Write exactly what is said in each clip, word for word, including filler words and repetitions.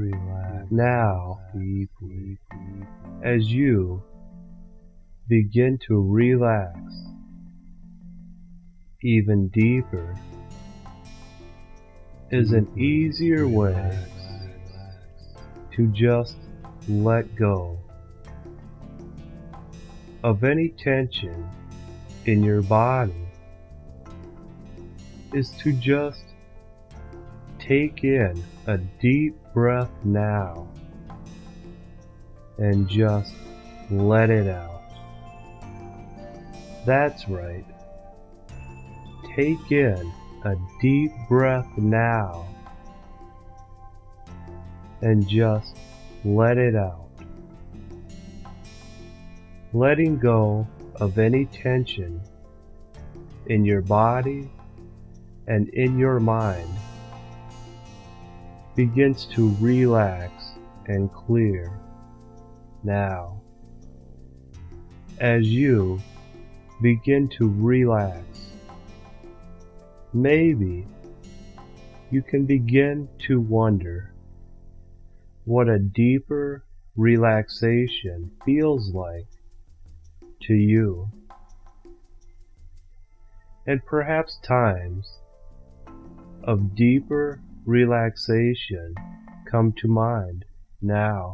relax now deeply as you begin to relax even deeper is an easier way to just let go of any tension in your body is to just take in a deep breath now and just let it out. That's right. Take in a deep breath now and just let it out. Letting go of any tension in your body and in your mind begins to relax and clear now. As you begin to relax, maybe you can begin to wonder what a deeper relaxation feels like to you. And perhaps times of deeper relaxation come to mind now.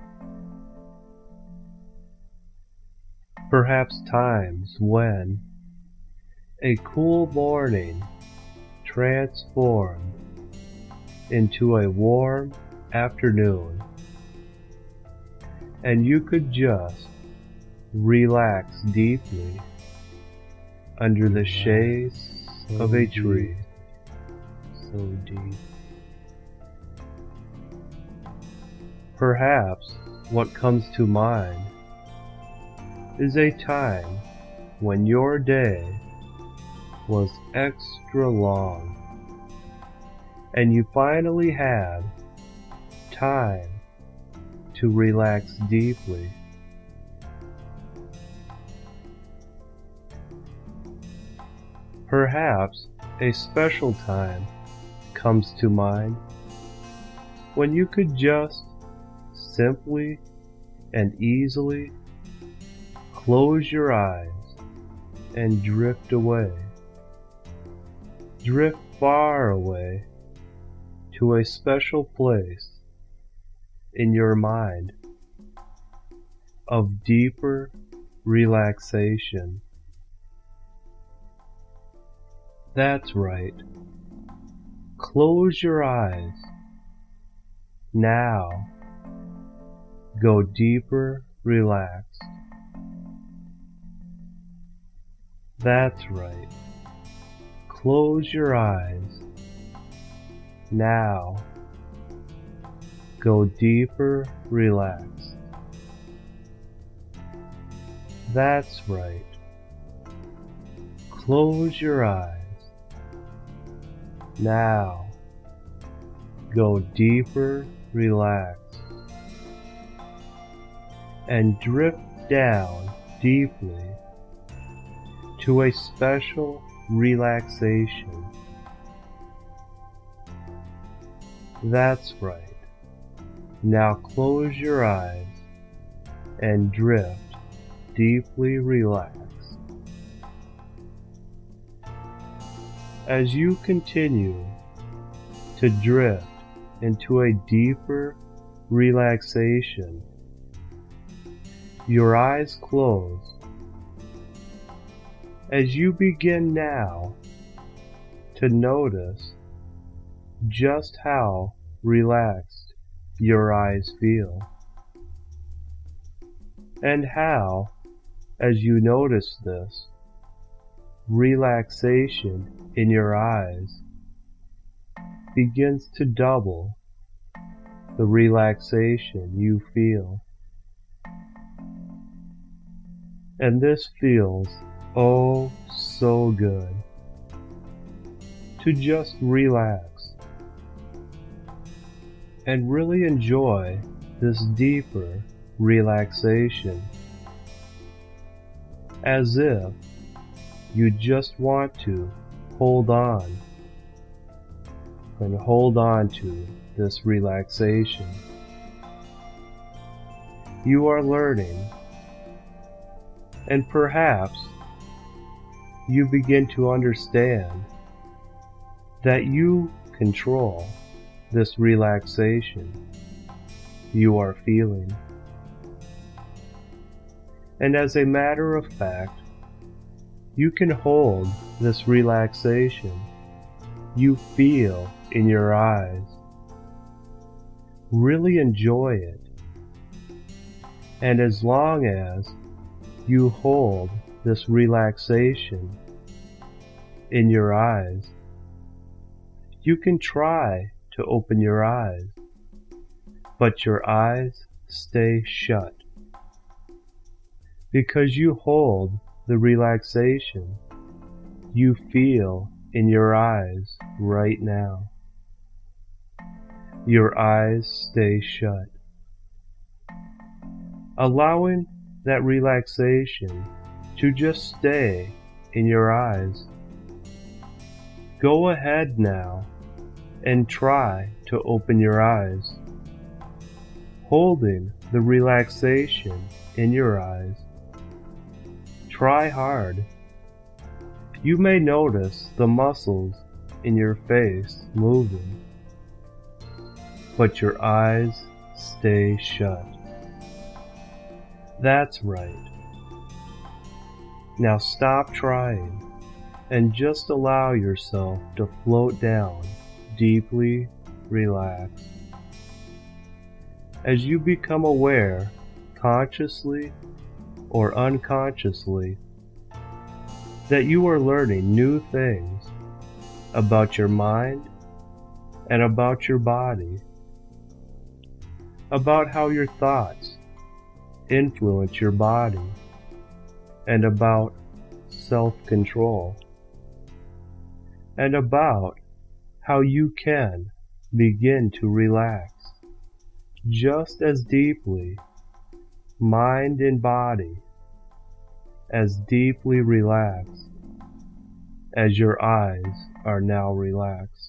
Perhaps times when a cool morning transformed into a warm afternoon and you could just relax deeply under the shade so of a deep, tree. so deep. Perhaps what comes to mind is a time when your day was extra long and you finally had time to relax deeply. Perhaps a special time comes to mind when you could just simply and easily close your eyes and drift away. Drift far away to a special place in your mind of deeper relaxation. That's right. Close your eyes. Now, go deeper relaxed. That's right. Close your eyes. Now, go deeper relaxed. That's right. Close your eyes. Now, go deeper relaxed. And drift down deeply to a special relaxation. That's right. Now close your eyes and drift deeply relaxed. As you continue to drift into a deeper relaxation, your eyes close. As you begin now to notice just how relaxed your eyes feel, and how, as you notice this, relaxation in your eyes begins to double the relaxation you feel. And this feels oh so good to just relax and really enjoy this deeper relaxation, as if you just want to hold on and hold on to this relaxation. You are learning, and perhaps you begin to understand that you control this relaxation you are feeling. And as a matter of fact, you can hold this relaxation you feel in your eyes. Really enjoy it. And as long as you hold this relaxation in your eyes, you can try to open your eyes, but your eyes stay shut because you hold the relaxation you feel in your eyes right now. Your eyes stay shut, allowing that relaxation to just stay in your eyes. Go ahead now and try to open your eyes, holding the relaxation in your eyes. Try hard. You may notice the muscles in your face moving, but your eyes stay shut. That's right. Now stop trying and just allow yourself to float down, deeply relaxed. As you become aware, consciously or unconsciously, that you are learning new things about your mind and about your body, about how your thoughts influence your body, and about self-control, and about how you can begin to relax just as deeply, mind and body, as deeply relaxed as your eyes are now relaxed.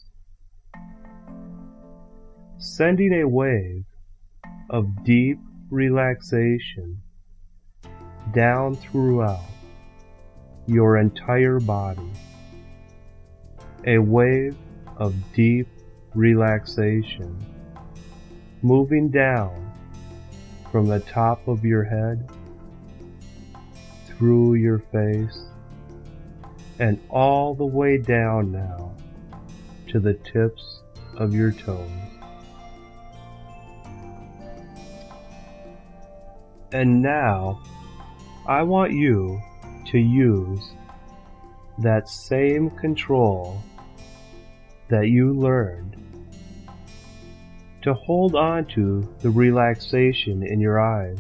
Sending a wave of deep relaxation down throughout your entire body. A wave of deep relaxation moving down from the top of your head, through your face, and all the way down now to the tips of your toes. And now, I want you to use that same control that you learned to hold on to the relaxation in your eyes.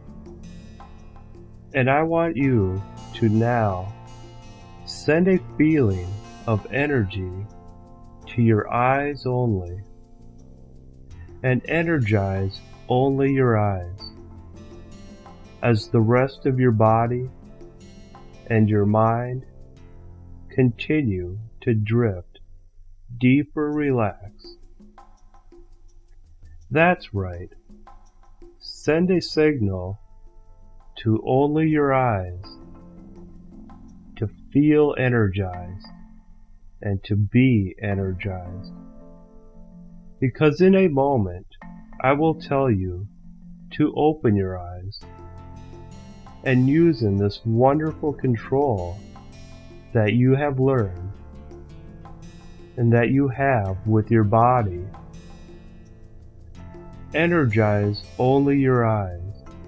And I want you to now send a feeling of energy to your eyes only, and energize only your eyes, as the rest of your body and your mind continue to drift deeper relaxed. That's right. Send a signal to only your eyes to feel energized and to be energized. Because in a moment, I will tell you to open your eyes, and using this wonderful control that you have learned and that you have with your body, energize only your eyes,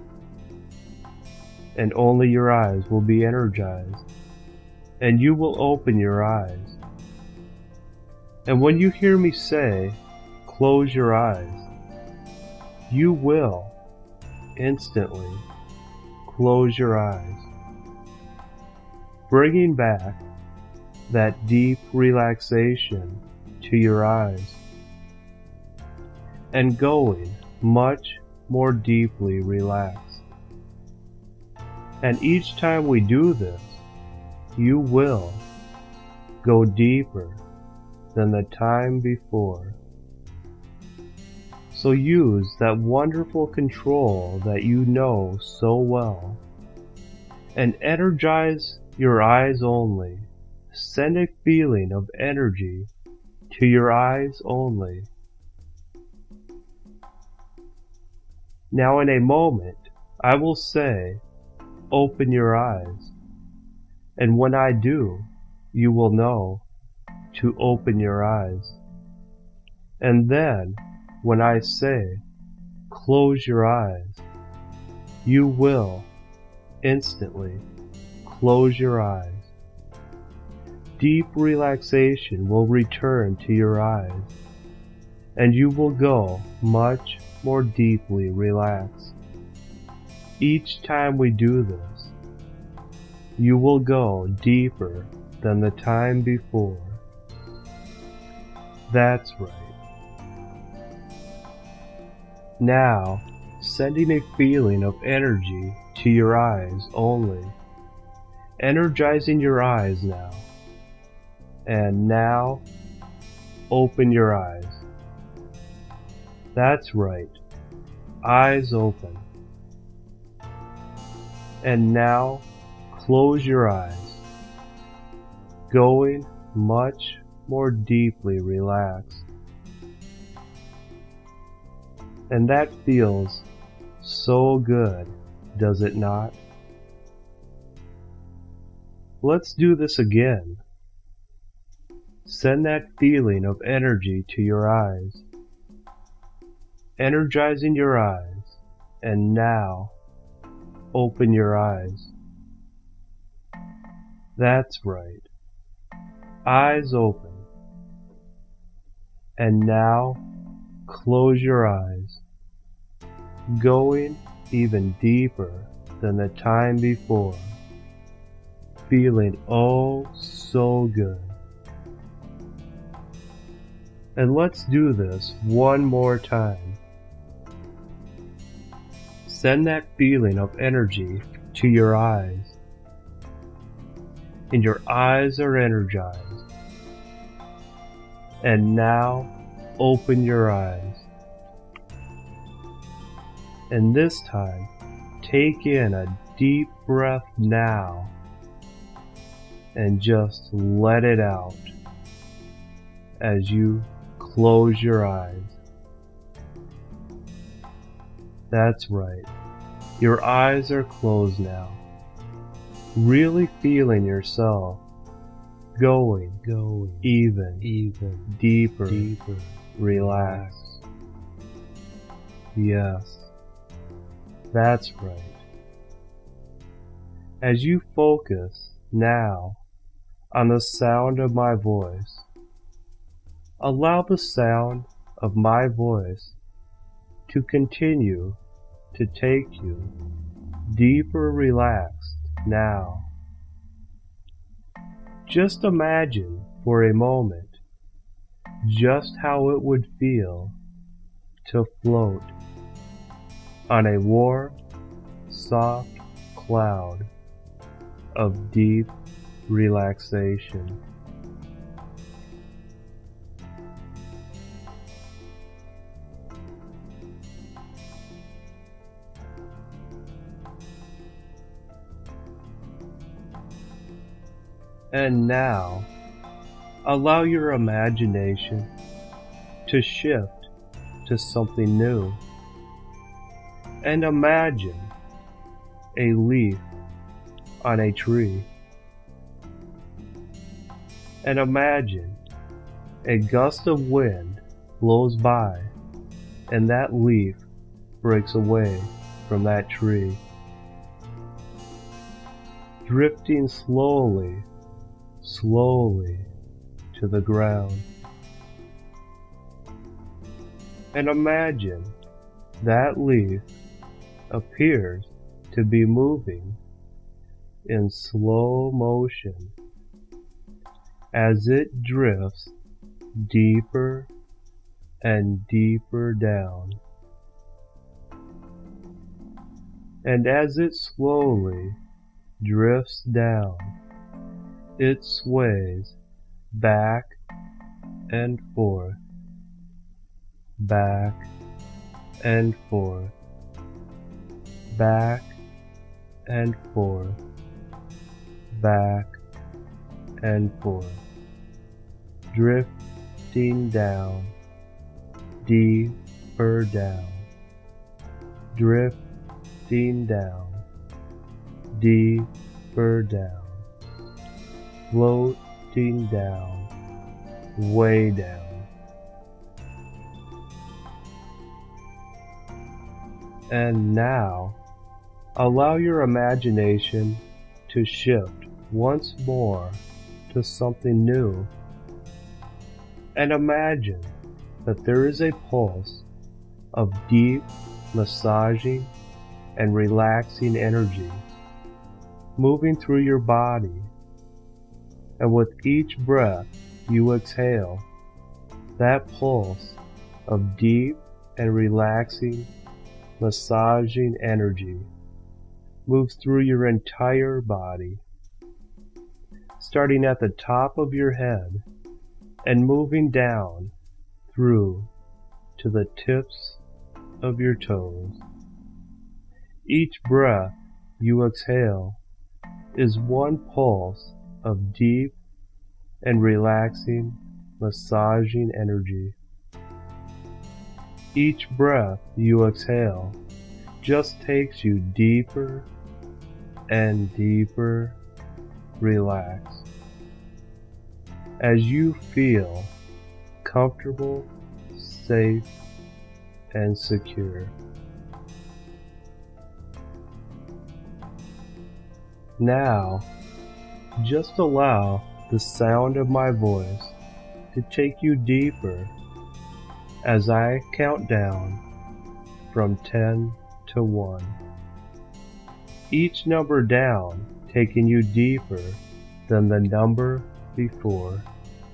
and only your eyes will be energized, and you will open your eyes. And when you hear me say, close your eyes, you will instantly close your eyes, bringing back that deep relaxation to your eyes, and going much more deeply relaxed. And each time we do this, you will go deeper than the time before. So use that wonderful control that you know so well, and energize your eyes only. Send a feeling of energy to your eyes only. Now in a moment, I will say, open your eyes. And when I do, you will know to open your eyes. And then, when I say, close your eyes, you will instantly close your eyes. Deep relaxation will return to your eyes, and you will go much more deeply relaxed. Each time we do this, you will go deeper than the time before. That's right. Now, sending a feeling of energy to your eyes only. Energizing your eyes now. And now, open your eyes. That's right. Eyes open. And now, close your eyes. Going much more deeply relaxed. And that feels so good, does it not? Let's do this again. Send that feeling of energy to your eyes, energizing your eyes, and now open your eyes. That's right. Eyes open. And now close your eyes, going even deeper than the time before, feeling oh so good. And let's do this one more time. Send that feeling of energy to your eyes, and your eyes are energized. And now open your eyes. And this time, take in a deep breath now, and just let it out as you close your eyes. That's right. Your eyes are closed now. Really feeling yourself going, going even, even deeper, deeper, relaxed. Yes, that's right. As you focus now on the sound of my voice, allow the sound of my voice to continue to take you deeper relaxed now. Just imagine for a moment just how it would feel to float on a warm, soft cloud of deep relaxation. And now, allow your imagination to shift to something new. And imagine a leaf on a tree. And imagine a gust of wind blows by, and that leaf breaks away from that tree, drifting slowly slowly to the ground. And imagine that leaf appears to be moving in slow motion as it drifts deeper and deeper down. And as it slowly drifts down, it sways back and forth, back and forth, back and forth, back and forth, drifting down, deeper down, drifting down, deeper down, floating down, way down. And now, allow your imagination to shift once more to something new, and imagine that there is a pulse of deep, massaging, and relaxing energy moving through your body, and with each breath you exhale, that pulse of deep and relaxing, massaging energy moves through your entire body, starting at the top of your head and moving down through to the tips of your toes. Each breath you exhale is one pulse of deep and relaxing, massaging energy. Each breath you exhale just takes you deeper and deeper relaxed as you feel comfortable, safe, and secure. Now, just allow the sound of my voice to take you deeper as I count down from ten to one. Each number down taking you deeper than the number before.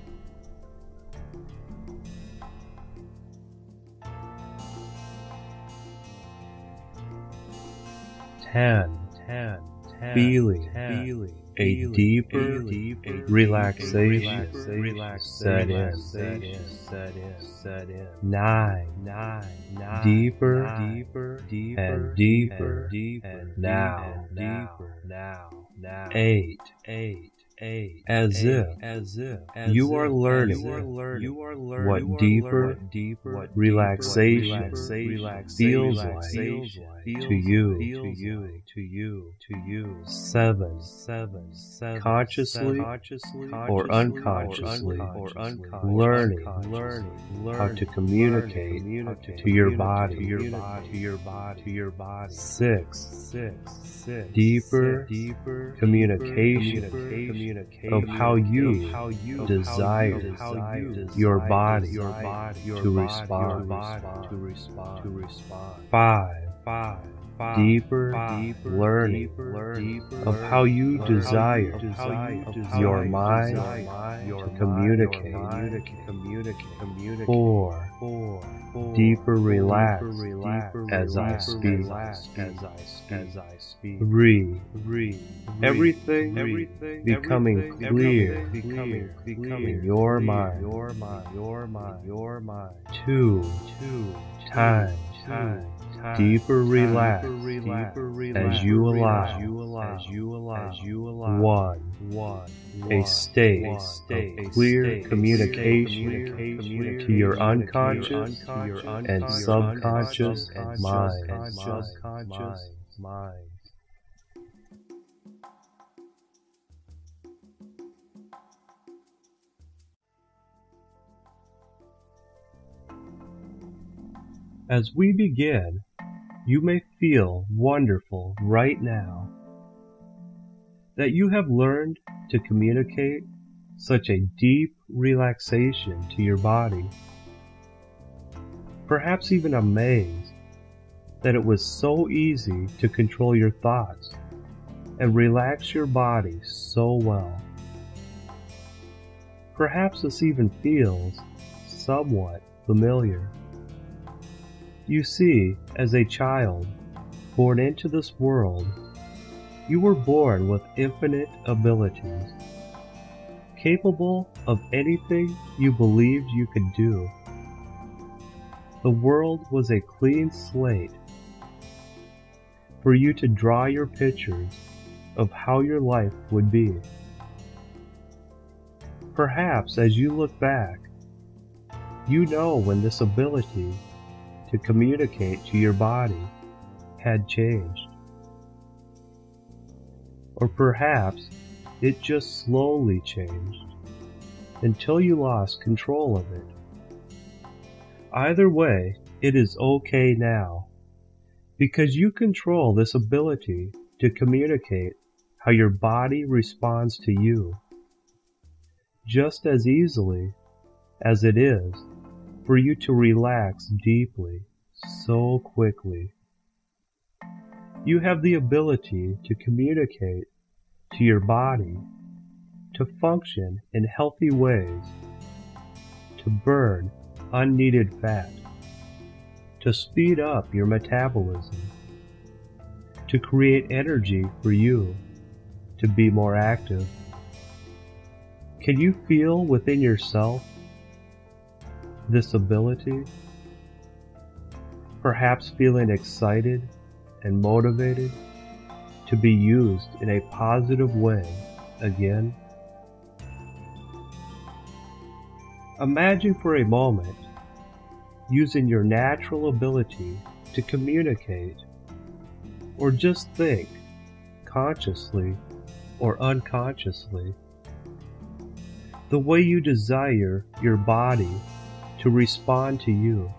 Ten, ten, ten, feeling, ten, feeling a deeper, deeper relaxation, relaxation set in, set in, set in, set in. Nine, nine, nine, deeper, nine, deeper, deeper, and deeper, and deeper, and now, deeper, now, now. Eight, eight. Eight, as eight, if, as if, as you are learning, you are learning, you are learning what, what deeper, learning, deeper, what relaxation, relaxation feels like to you, to you, to you, to you. Seven, seven, seven, consciously, consciously or unconsciously, or unconsciously, learning, learning, learning how to communicate, communicate to your body, to your body, to your body, to your body. Six, six, six, deeper, deeper communication. communication of how you, how you desire, how you your body, your body to respond, to respond, to respond. Five, five, five, deeper, deeper learning, deeper of how you desire, desire your mind to communicate, communicate, communicate. Four, four, deeper relax, deeper as I speak, as I speak, as I speak. Three, three, everything, everything becoming clear, becoming, becoming your mind, your mind, your mind, your mind. Two, two, time, time. Deeper relax, deeper relax as you allow, as you allow, as you allow. One, one, a state of clear communication to your unconscious and subconscious mind, subconscious mind. As we begin, you may feel wonderful right now that you have learned to communicate such a deep relaxation to your body. Perhaps even amazed that it was so easy to control your thoughts and relax your body so well. Perhaps this even feels somewhat familiar. You see, as a child born into this world, you were born with infinite abilities, capable of anything you believed you could do. the world was a clean slate for you to draw your pictures of how your life would be. Perhaps as you look back, you know when this ability to communicate to your body had changed. Or perhaps it just slowly changed until you lost control of it. Either way, it is okay now, because you control this ability to communicate how your body responds to you, just as easily as it is for you to relax deeply so quickly. You have the ability to communicate to your body to function in healthy ways, to burn unneeded fat, to speed up your metabolism, to create energy for you to be more active. Can you feel within yourself this ability? Perhaps feeling excited and motivated to be used in a positive way again? Imagine for a moment using your natural ability to communicate, or just think, consciously or unconsciously, the way you desire your body to respond to you.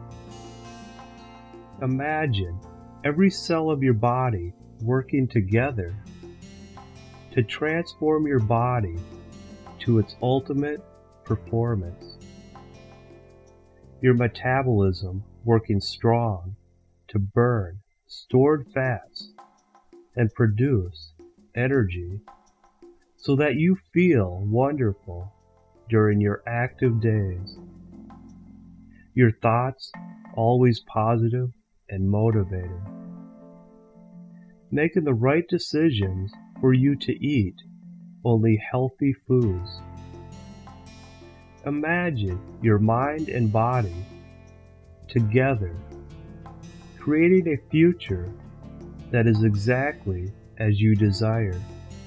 Imagine every cell of your body working together to transform your body to its ultimate performance. Your metabolism working strong to burn stored fats and produce energy so that you feel wonderful during your active days. Your thoughts always positive and motivated. Making the right decisions for you to eat only healthy foods. Imagine your mind and body together, creating a future that is exactly as you desire,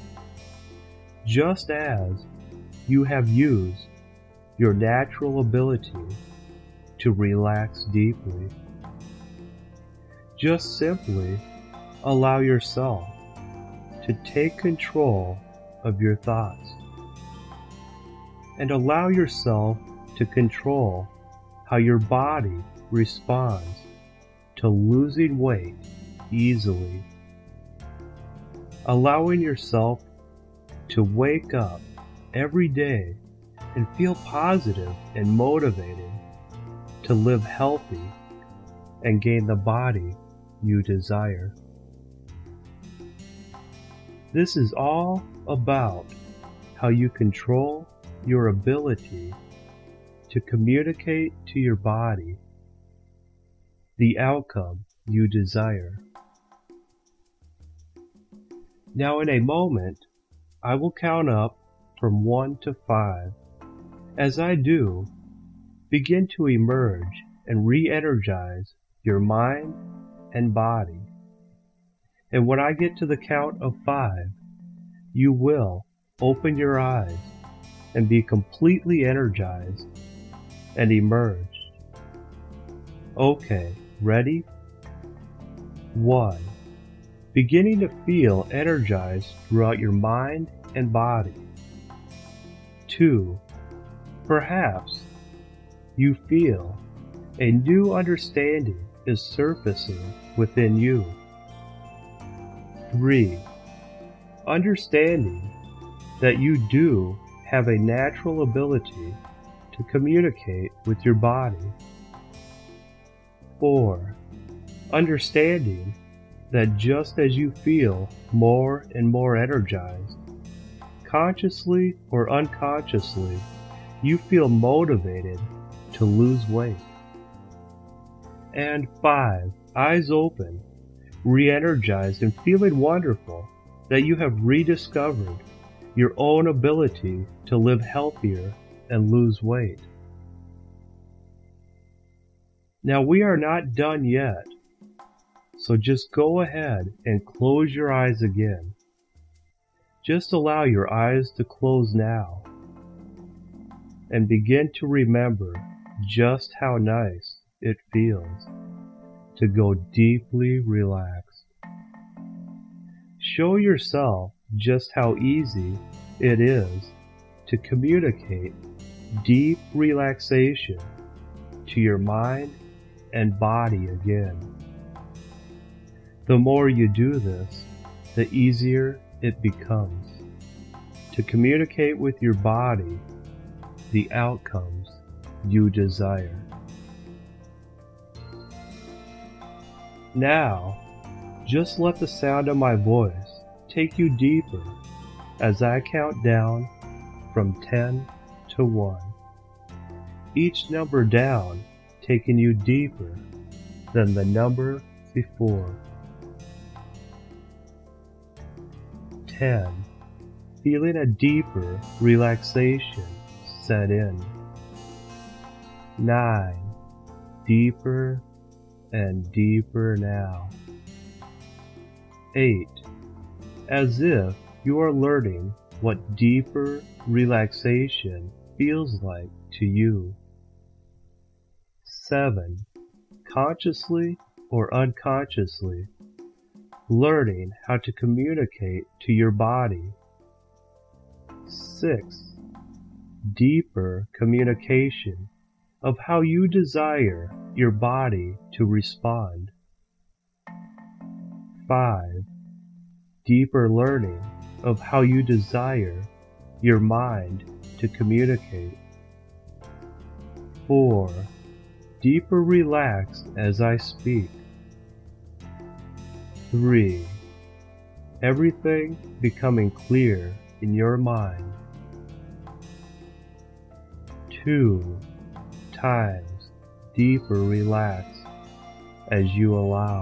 just as you have used your natural ability to relax deeply. Just simply allow yourself to take control of your thoughts, and allow yourself to control how your body responds to losing weight easily. Allowing yourself to wake up every day and feel positive and motivated to live healthy and gain the body you desire. This is all about how you control your ability to communicate to your body the outcome you desire. Now in a moment, I will count up from one to five. As I do, begin to emerge and re-energize your mind and body. And when I get to the count of five, you will open your eyes and be completely energized and emerged. Okay, ready? One. Beginning to feel energized throughout your mind and body. Two. Perhaps you feel a new understanding is surfacing within you. Three. Understanding that you do have a natural ability to communicate with your body. Four. Understanding that just as you feel more and more energized, consciously or unconsciously, you feel motivated to lose weight. And five, eyes open, re-energized and feeling wonderful that you have rediscovered your own ability to live healthier and lose weight. Now we are not done yet, so just go ahead and close your eyes again. Just allow your eyes to close now and begin to remember just how nice it feels to go deeply relaxed. Show yourself just how easy it is to communicate deep relaxation to your mind and body again. The more you do this, the easier it becomes to communicate with your body the outcomes you desire. Now, just let the sound of my voice take you deeper as I count down from ten to one. Each number down taking you deeper than the number before. ten. Feeling a deeper relaxation set in. nine. Deeper and deeper now. eight. As if you are learning what deeper relaxation feels like to you. seven. Consciously or unconsciously learning how to communicate to your body. six. Deeper communication of how you desire your body to respond. five. Deeper learning of how you desire your mind to communicate. four. Deeper relaxed as I speak. three. Everything becoming clear in your mind. two. Times deeper relaxed as you allow.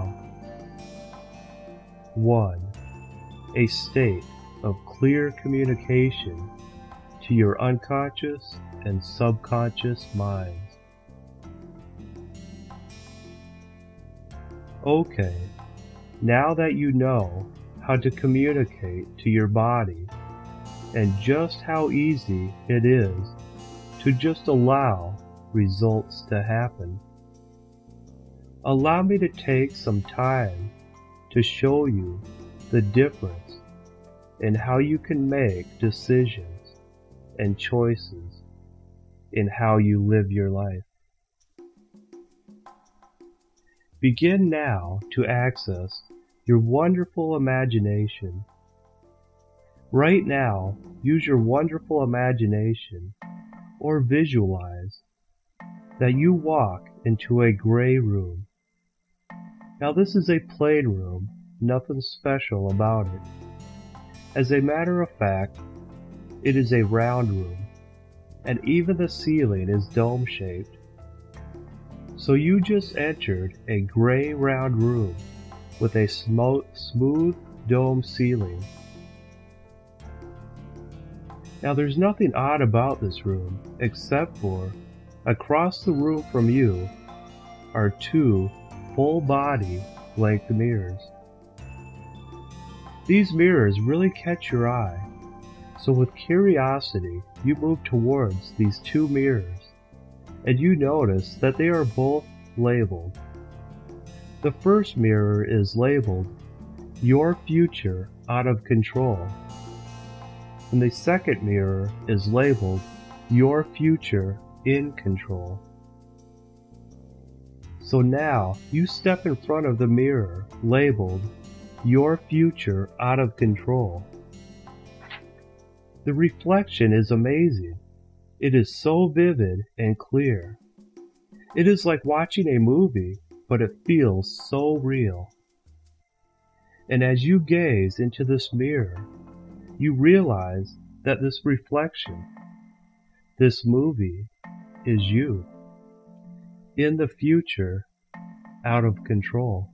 one. A state of clear communication to your unconscious and subconscious minds. Okay, now that you know how to communicate to your body and just how easy it is to just allow results to happen, allow me to take some time to show you the difference in how you can make decisions and choices in how you live your life. Begin now to access your wonderful imagination. Right now, use your wonderful imagination or visualize that you walk into a gray room. Now this is a plain room, nothing special about it. As a matter of fact, it is a round room, and even the ceiling is dome-shaped. So you just entered a gray round room with a smo- smooth dome ceiling. Now there's nothing odd about this room except for across the room from you are two full body length mirrors. These mirrors really catch your eye, so with curiosity you move towards these two mirrors and you notice that they are both labeled. The first mirror is labeled "Your Future Out of Control," and the second mirror is labeled "Your Future in Control." So now you step in front of the mirror labeled "Your Future Out of Control." The reflection is amazing. It is so vivid and clear. It is like watching a movie, but it feels so real. And as you gaze into this mirror, you realize that this reflection, this movie, is you. In the future, out of control.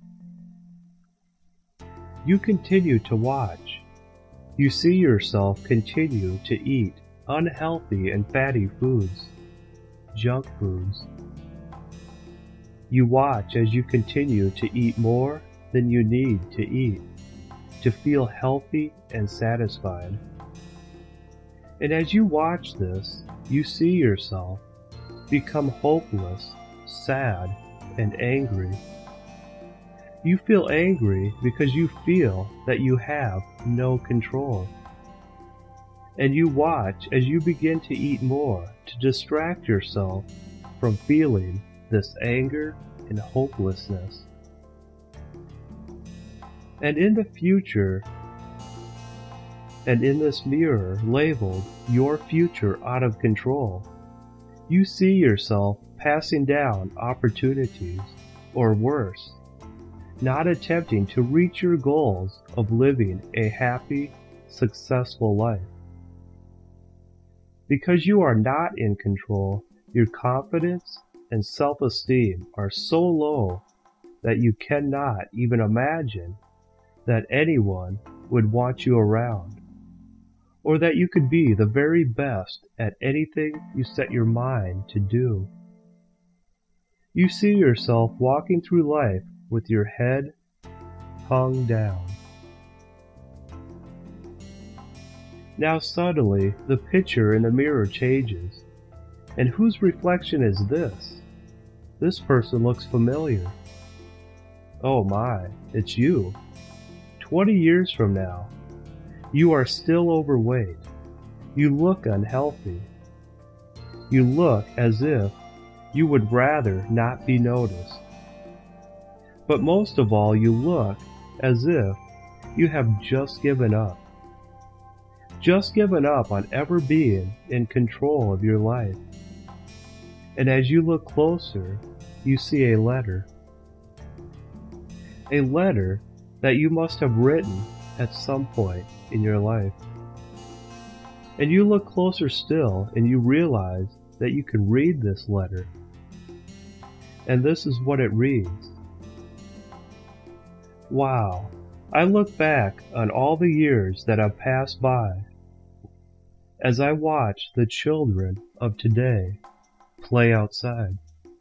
You continue to watch. You see yourself continue to eat unhealthy and fatty foods, junk foods. You watch as you continue to eat more than you need to eat, to feel healthy and satisfied. And as you watch this, you see yourself become hopeless, sad, and angry. You feel angry because you feel that you have no control. And you watch as you begin to eat more to distract yourself from feeling this anger and hopelessness. And in the future, and in this mirror labeled your future out of control, you see yourself passing down opportunities, or worse, not attempting to reach your goals of living a happy, successful life. Because you are not in control, your confidence and self-esteem are so low that you cannot even imagine that anyone would want you around, or that you could be the very best at anything you set your mind to do. You see yourself walking through life with your head hung down. Now suddenly, the picture in the mirror changes. And whose reflection is this? This person looks familiar. Oh my, it's you. Twenty years from now, you are still overweight. You look unhealthy. You look as if you would rather not be noticed. But most of all, you look as if you have just given up. Just given up on ever being in control of your life. And as you look closer, you see a letter. A letter that you must have written at some point in your life. And you look closer still and you realize that you can read this letter. And this is what it reads. Wow, I look back on all the years that have passed by as I watch the children of today play outside.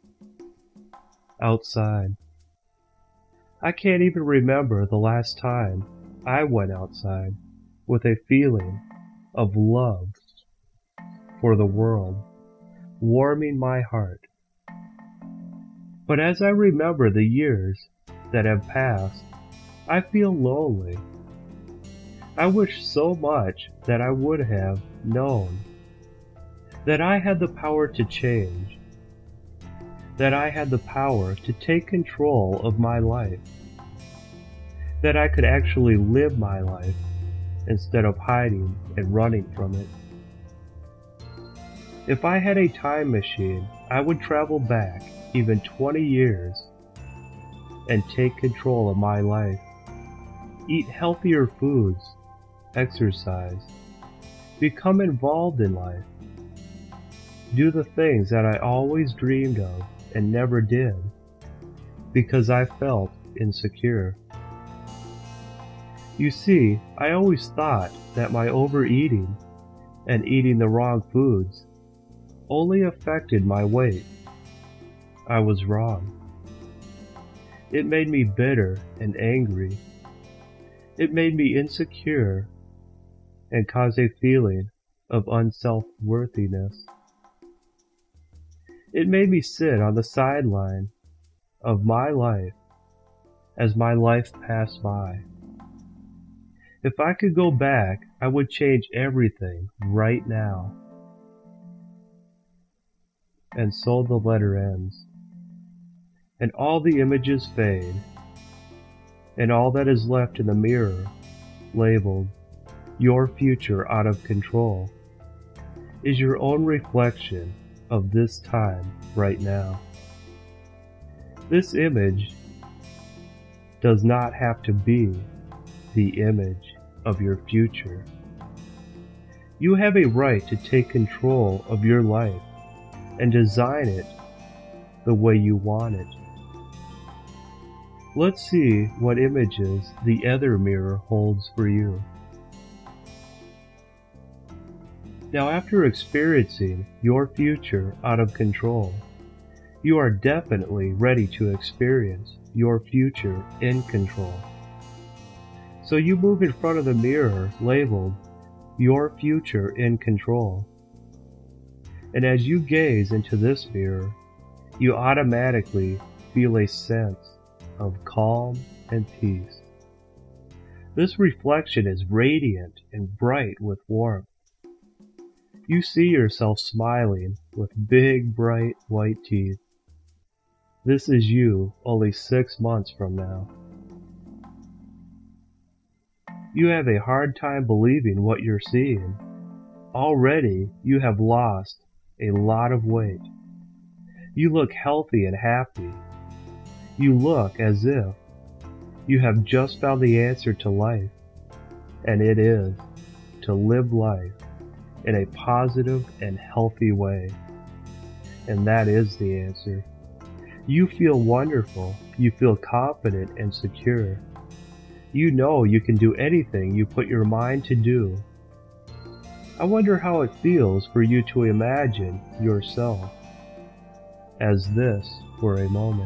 Outside. I can't even remember the last time I went outside with a feeling of love for the world, warming my heart. But as I remember the years that have passed, I feel lonely. I wish so much that I would have known that I had the power to change, that I had the power to take control of my life, that I could actually live my life instead of hiding and running from it. If I had a time machine, I would travel back even twenty years and take control of my life, eat healthier foods, exercise, become involved in life, do the things that I always dreamed of and never did because I felt insecure. You see, I always thought that my overeating and eating the wrong foods only affected my weight. I was wrong. It made me bitter and angry. It made me insecure and caused a feeling of unself-worthiness. It made me sit on the sideline of my life as my life passed by. If I could go back, I would change everything right now. And so the letter ends, and all the images fade, and all that is left in the mirror, labeled your future out of control, is your own reflection of this time right now. This image does not have to be the image of your future. You have a right to take control of your life and design it the way you want it. Let's see what images the other mirror holds for you. Now, after experiencing your future out of control, You are definitely ready to experience your future in control. So you move in front of the mirror labeled Your Future in Control. And as you gaze into this mirror, you automatically feel a sense of calm and peace. This reflection is radiant and bright with warmth. You see yourself smiling with big, bright, white teeth. This is you only six months from now. You have a hard time believing what you're seeing. Already, you have lost a lot of weight. You look healthy and happy. You look as if you have just found the answer to life, and it is to live life in a positive and healthy way. And that is the answer. You feel wonderful. You feel confident and secure. You know you can do anything you put your mind to do. I wonder how it feels for you to imagine yourself as this for a moment.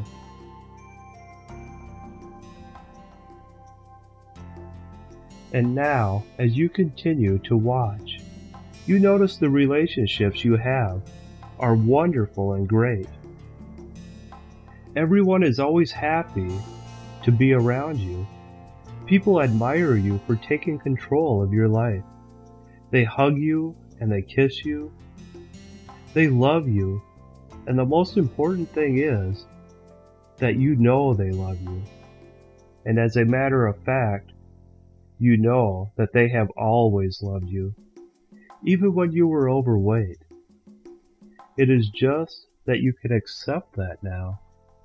And now, as you continue to watch, you notice the relationships you have are wonderful and great. Everyone is always happy to be around you. People admire you for taking control of your life. They hug you and they kiss you. They love you. And the most important thing is that you know they love you. And as a matter of fact, you know that they have always loved you, even when you were overweight. It is just that you can accept that now.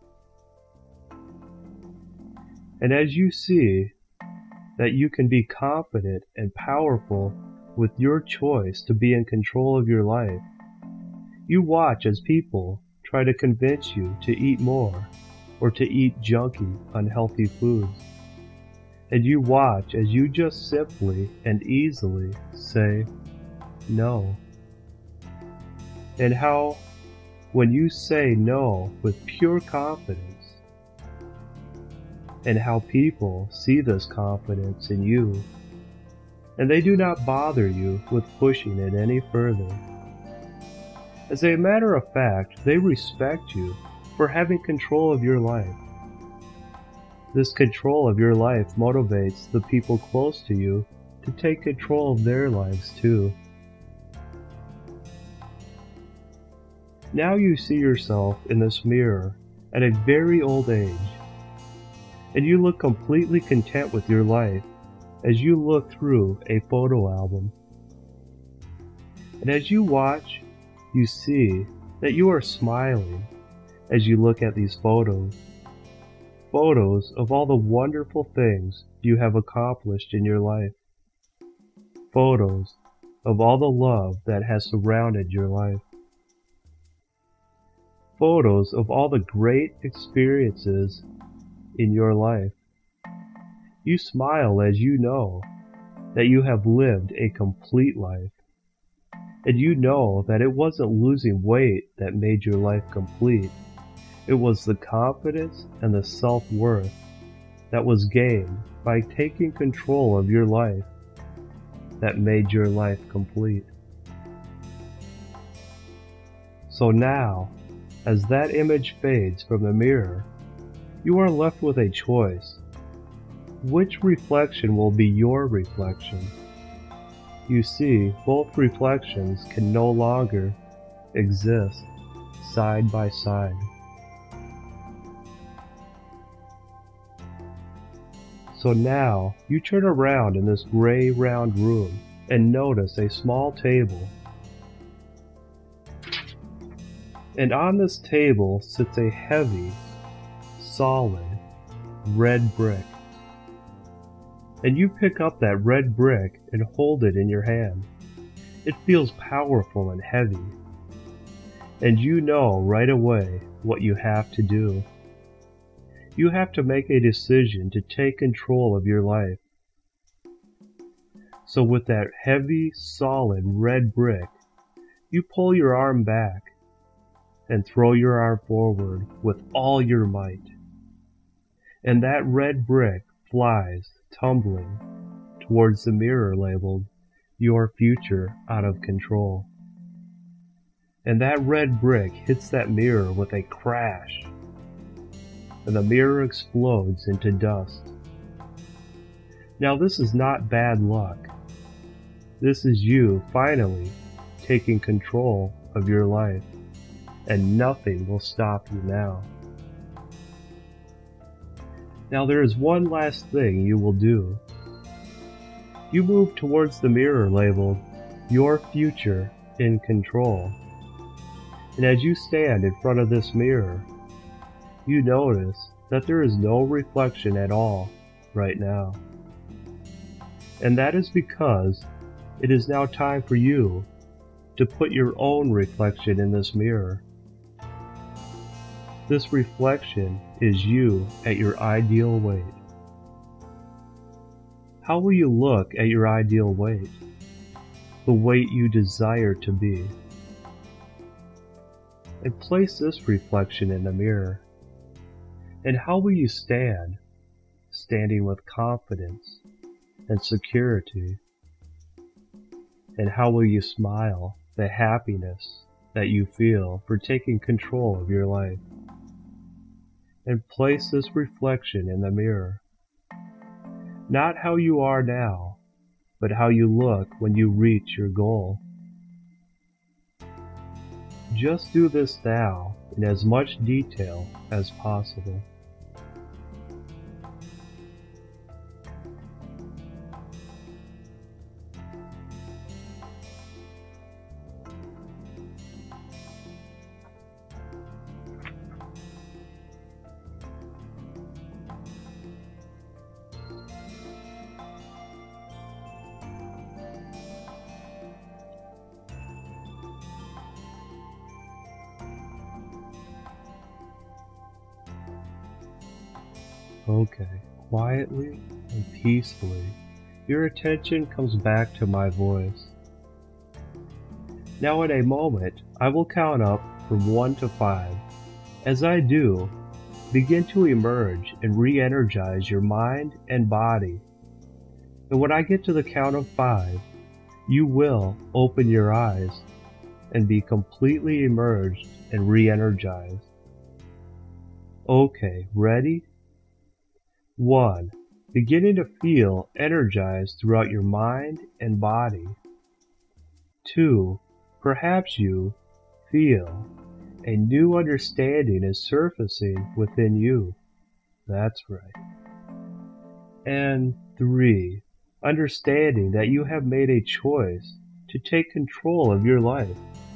And as you see that you can be confident and powerful with your choice to be in control of your life, you watch as people try to convince you to eat more or to eat junky, unhealthy foods. And you watch as you just simply and easily say no. And how, when you say no with pure confidence, and how people see this confidence in you, and they do not bother you with pushing it any further. As a matter of fact, they respect you for having control of your life. This control of your life motivates the people close to you to take control of their lives too. Now you see yourself in this mirror at a very old age, and you look completely content with your life as you look through a photo album. And as you watch, you see that you are smiling as you look at these photos. Photos of all the wonderful things you have accomplished in your life. Photos of all the love that has surrounded your life. Photos of all the great experiences in your life. You smile as you know that you have lived a complete life. And you know that it wasn't losing weight that made your life complete. It was the confidence and the self-worth that was gained by taking control of your life that made your life complete. So now, as that image fades from the mirror, you are left with a choice. Which reflection will be your reflection? You see, both reflections can no longer exist side by side. So now, you turn around in this gray round room and notice a small table. And on this table sits a heavy, solid, red brick. And you pick up that red brick and hold it in your hand. It feels powerful and heavy. And you know right away what you have to do. You have to make a decision to take control of your life. So with that heavy, solid red brick, you pull your arm back. and throw your arm forward with all your might. And that red brick flies tumbling towards the mirror labeled "Your Future Out of Control." And that red brick hits that mirror with a crash, and the mirror explodes into dust. Now this is not bad luck. This is you finally taking control of your life, and nothing will stop you now. Now there is one last thing you will do. You move towards the mirror labeled "Your Future in Control." And as you stand in front of this mirror, you notice that there is no reflection at all right now. And that is because it is now time for you to put your own reflection in this mirror. This reflection is you at your ideal weight. How will you look at your ideal weight? The weight you desire to be. And place this reflection in the mirror. And how will you stand? Standing with confidence and security. And how will you smile? The happiness that you feel for taking control of your life. And place this reflection in the mirror. Not how you are now, but how you look when you reach your goal. Just do this now in as much detail as possible. Okay, quietly and peacefully, your attention comes back to my voice. Now in a moment, I will count up from one to five. As I do, begin to emerge and re-energize your mind and body. And when I get to the count of five, you will open your eyes and be completely emerged and re-energized. Okay, ready? One, beginning to feel energized throughout your mind and body. Two, perhaps you feel a new understanding is surfacing within you. That's right. And three, understanding that you have made a choice to take control of your life.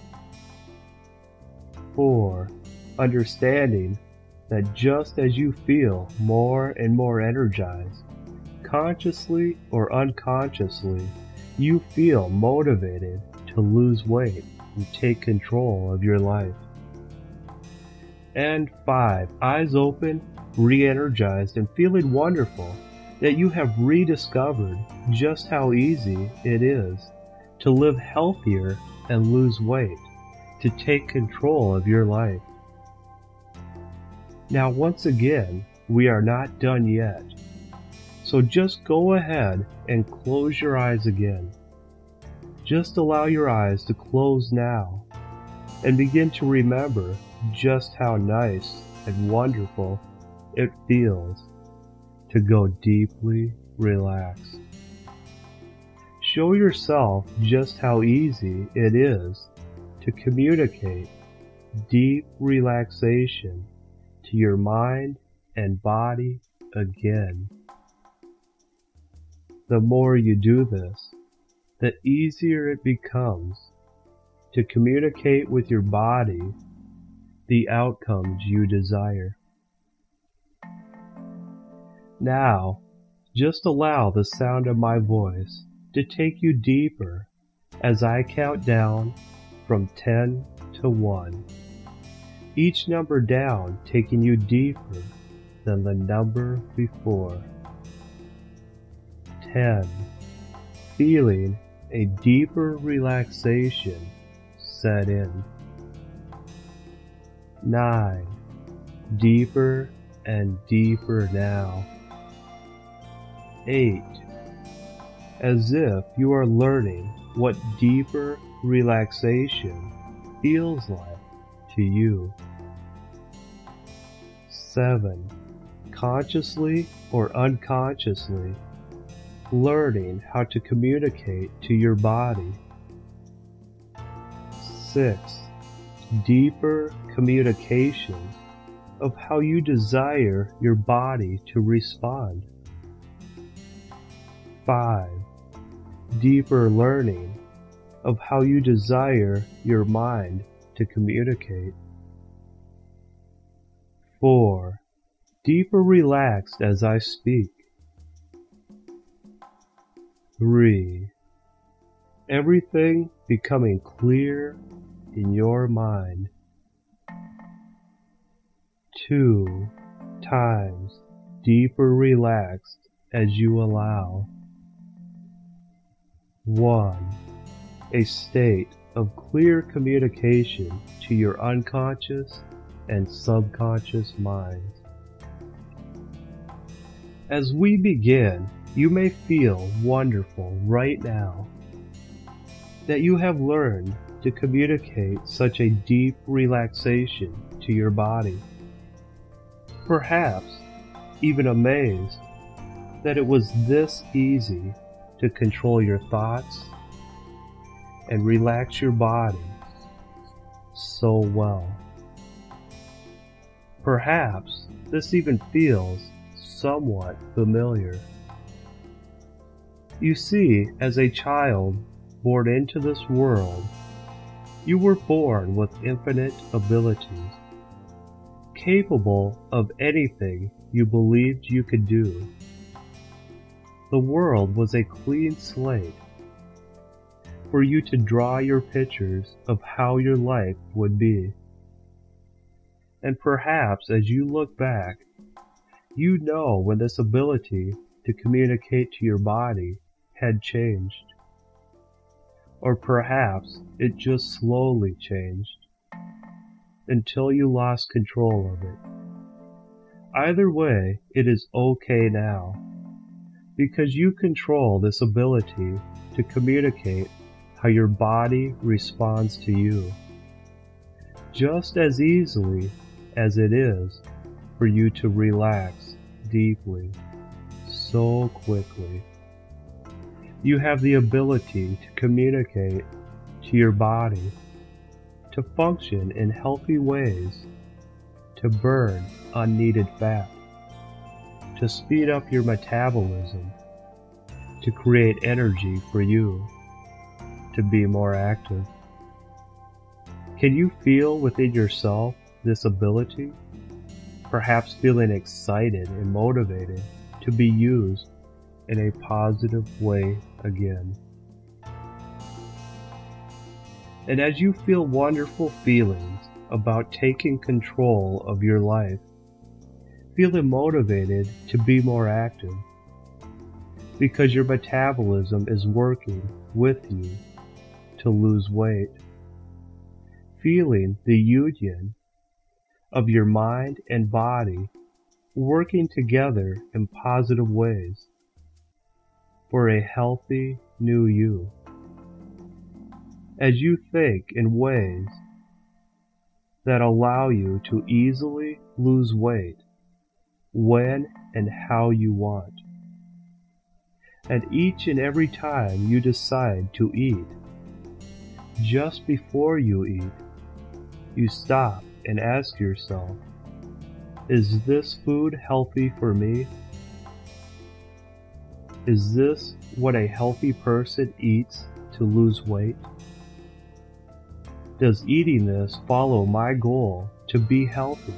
Four, understanding that just as you feel more and more energized, consciously or unconsciously, you feel motivated to lose weight and take control of your life. And five, eyes open, re-energized, and feeling wonderful that you have rediscovered just how easy it is to live healthier and lose weight, to take control of your life. Now once again, we are not done yet. So just go ahead and close your eyes again. Just allow your eyes to close now and begin to remember just how nice and wonderful it feels to go deeply relaxed. Show yourself just how easy it is to communicate deep relaxation to your mind and body again. The more you do this, the easier it becomes to communicate with your body the outcomes you desire. Now, just allow the sound of my voice to take you deeper as I count down from ten to one. Each number down taking you deeper than the number before. ten. Feeling a deeper relaxation set in. Nine. Deeper and deeper now. Eight. As if you are learning what deeper relaxation feels like to you. Seven. Consciously or unconsciously learning how to communicate to your body. Six. Deeper communication of how you desire your body to respond. Five. Deeper learning of how you desire your mind to communicate. Four. Deeper relaxed as I speak. Three. Everything becoming clear in your mind. Two times deeper relaxed as you allow. One. A state of clear communication to your unconscious and subconscious minds. As we begin, you may feel wonderful right now that you have learned to communicate such a deep relaxation to your body. Perhaps even amazed that it was this easy to control your thoughts and relax your body so well. Perhaps this even feels somewhat familiar. You see, as a child born into this world, you were born with infinite abilities, capable of anything you believed you could do. The world was a clean slate for you to draw your pictures of how your life would be. And perhaps as you look back, you know when this ability to communicate to your body had changed. Or perhaps it just slowly changed until you lost control of it. Either way, it is okay now, because you control this ability to communicate how your body responds to you, just as easily as it is for you to relax deeply, so quickly. You have the ability to communicate to your body, to function in healthy ways, to burn unneeded fat, to speed up your metabolism, to create energy for you, to be more active. Can you feel within yourself this ability? Perhaps feeling excited and motivated to be used in a positive way again. And as you feel wonderful feelings about taking control of your life, feeling motivated to be more active, because your metabolism is working with you to lose weight, feeling the union of your mind and body working together in positive ways for a healthy new you. As you think in ways that allow you to easily lose weight when and how you want. And each and every time you decide to eat, just before you eat, you stop and ask yourself, is this food healthy for me? Is this what a healthy person eats to lose weight? Does eating this follow my goal to be healthy?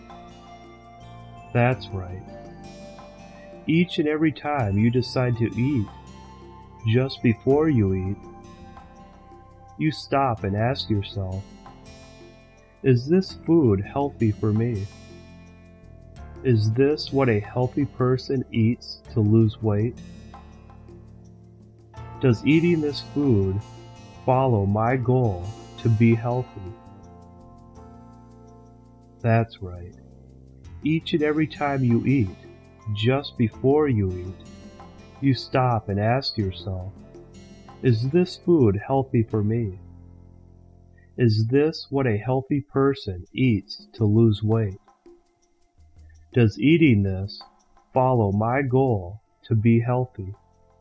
That's right. Each and every time you decide to eat, just before you eat, you stop and ask yourself, is this food healthy for me? Is this what a healthy person eats to lose weight? Does eating this food follow my goal to be healthy? That's right. Each and every time you eat, just before you eat, you stop and ask yourself, is this food healthy for me? Is this what a healthy person eats to lose weight? Does eating this follow my goal to be healthy?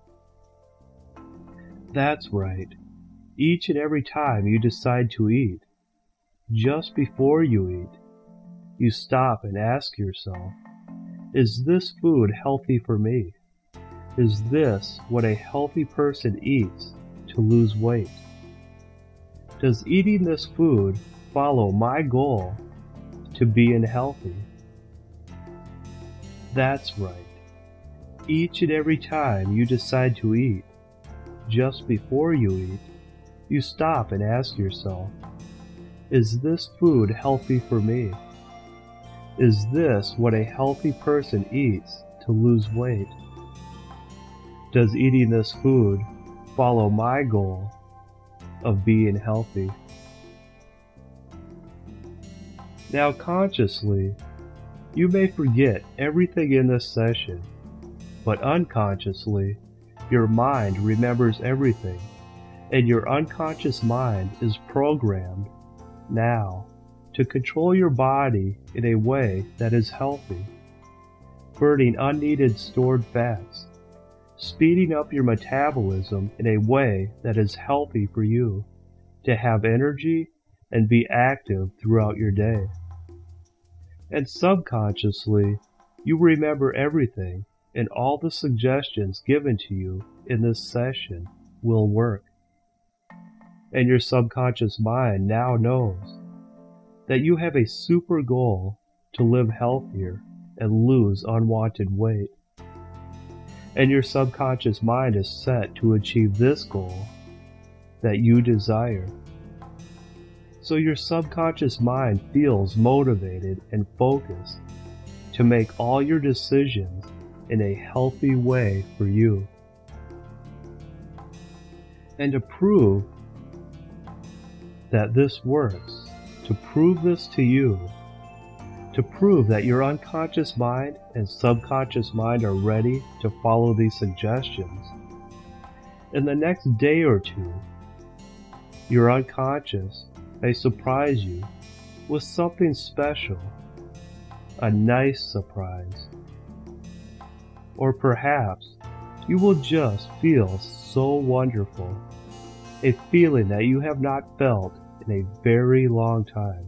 That's right. Each and every time you decide to eat, just before you eat, you stop and ask yourself, is this food healthy for me? Is this what a healthy person eats to lose weight? Does eating this food follow my goal to being healthy? That's right. Each and every time you decide to eat, just before you eat, you stop and ask yourself, is this food healthy for me? Is this what a healthy person eats to lose weight? Does eating this food follow my goal of being healthy? Now consciously, you may forget everything in this session, but unconsciously, your mind remembers everything, and your unconscious mind is programmed now to control your body in a way that is healthy, burning unneeded stored fats, speeding up your metabolism in a way that is healthy for you to have energy and be active throughout your day. And subconsciously, you remember everything, and all the suggestions given to you in this session will work. And your subconscious mind now knows that you have a super goal to live healthier and lose unwanted weight. And your subconscious mind is set to achieve this goal that you desire. So your subconscious mind feels motivated and focused to make all your decisions in a healthy way for you. And to prove that this works, to prove this to you, to prove that your unconscious mind and subconscious mind are ready to follow these suggestions, in the next day or two, your unconscious may surprise you with something special, a nice surprise. Or perhaps you will just feel so wonderful, a feeling that you have not felt in a very long time.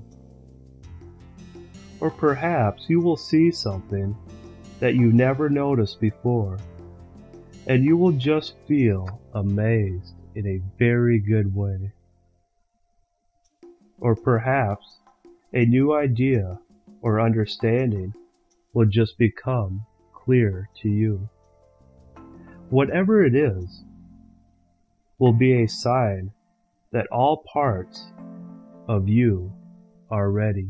Or perhaps you will see something that you never noticed before, and you will just feel amazed in a very good way. Or perhaps a new idea or understanding will just become clear to you. Whatever it is, will be a sign that all parts of you are ready.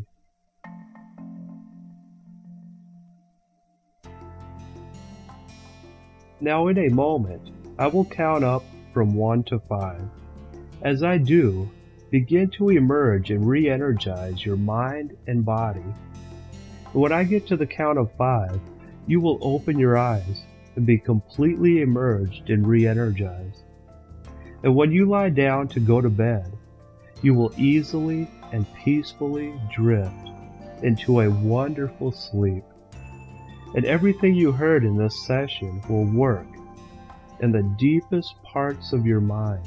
Now in a moment, I will count up from one to five. As I do, begin to emerge and re-energize your mind and body. When I get to the count of five, you will open your eyes and be completely emerged and re-energized. And when you lie down to go to bed, you will easily and peacefully drift into a wonderful sleep. And everything you heard in this session will work in the deepest parts of your mind.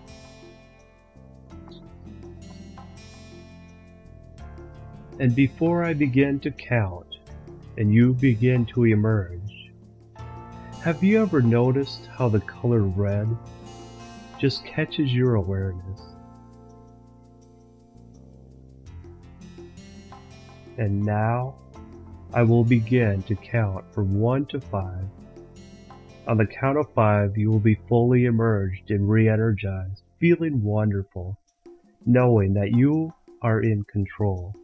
And before I begin to count and you begin to emerge, have you ever noticed how the color red just catches your awareness? And now I will begin to count from one to five. On the count of five, you will be fully emerged and re-energized, feeling wonderful, knowing that you are in control.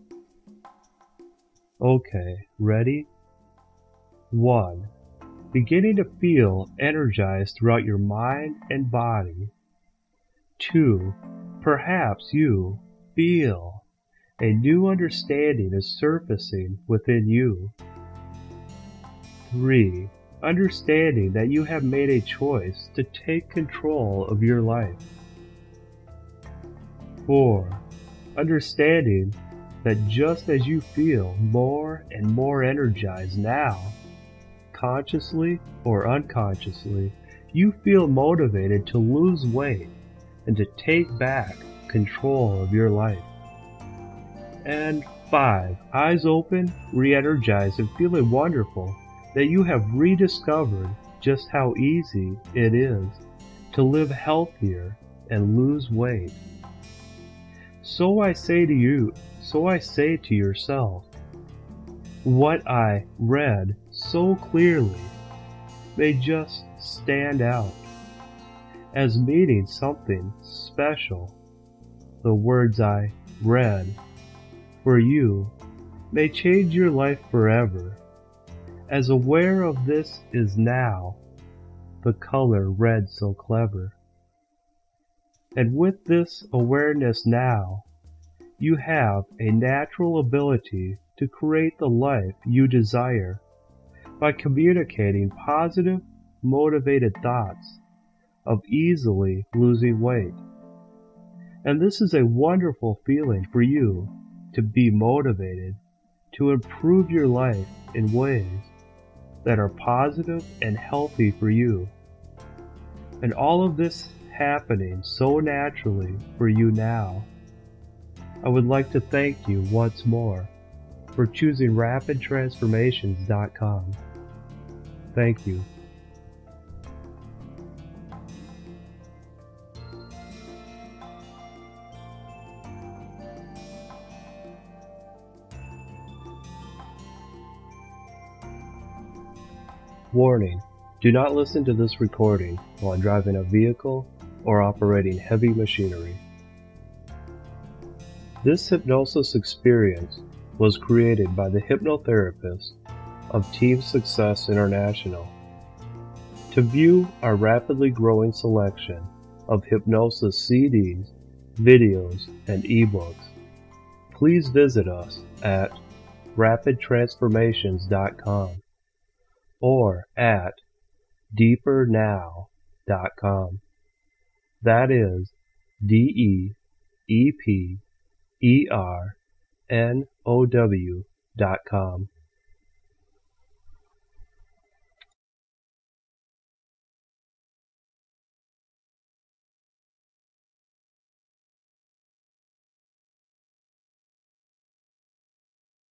Okay, ready? One, beginning to feel energized throughout your mind and body. Two, perhaps you feel A new understanding is surfacing within you. three. Understanding that you have made a choice to take control of your life. four. Understanding that just as you feel more and more energized now, consciously or unconsciously, you feel motivated to lose weight and to take back control of your life. And five. Eyes open, re-energized, and feeling wonderful that you have rediscovered just how easy it is to live healthier and lose weight. So I say to you, so I say to yourself, what I read so clearly may just stand out as meaning something special. The words I read for you may change your life forever. As aware of this is now the color red so clever. And with this awareness now, you have a natural ability to create the life you desire by communicating positive, motivated thoughts of easily losing weight. And this is a wonderful feeling for you to be motivated to improve your life in ways that are positive and healthy for you. And all of this happening so naturally for you now. I would like to thank you once more for choosing rapid transformations dot com. Thank you. Warning: do not listen to this recording while driving a vehicle or operating heavy machinery. This hypnosis experience was created by the hypnotherapist of Team Success International. To view our rapidly growing selection of hypnosis C Ds, videos, and ebooks, please visit us at rapid transformations dot com or at deeper now dot com. That is D E E P E R N O W dot com.